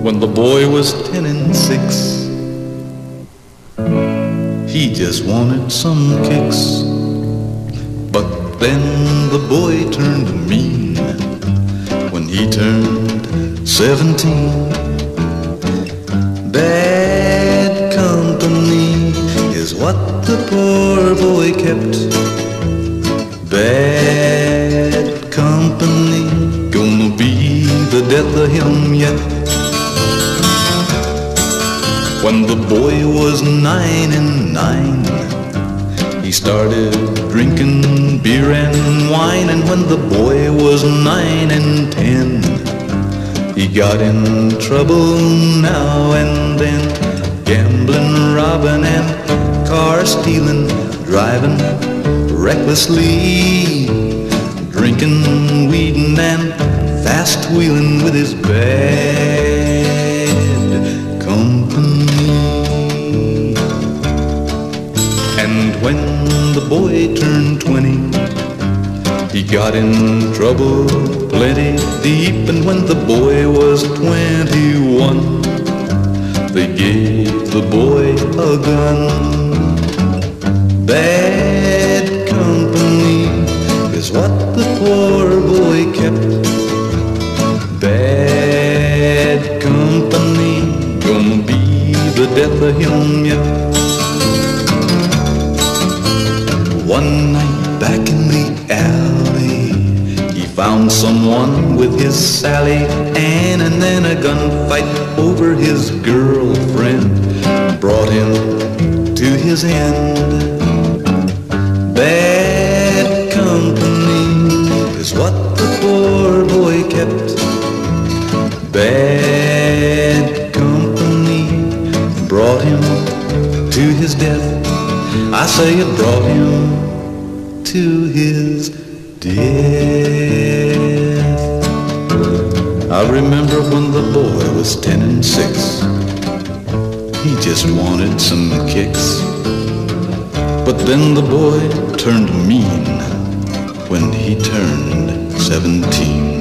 When the boy was 10 and 6, he just wanted some kicks. But then the boy turned mean when he turned 17. Bad company is what the poor boy kept. Bad company gonna be the death of him yet. When the boy was 9 and 9, he started drinking beer and wine. And when the boy was 9 and 10, he got in trouble now and then, gambling, robbing, and car stealing, driving recklessly, drinking weed and fast wheeling with his bad company. And when the boy turned 20, he got in trouble plenty deep. And when the boy was 21, they gave the boy a gun. Bad company is what the poor boy kept. Bad company gonna be the death of him yet. One night back in the alley, he found someone with his Sally Ann, and then a gunfight over his girlfriend brought him to his end. Bad company is what the poor boy kept. Bad company brought him to his death. I say it brought him to his death. I remember when the boy was 10 and 6, he just wanted some kicks. But then the boy turned mean when he turned 17.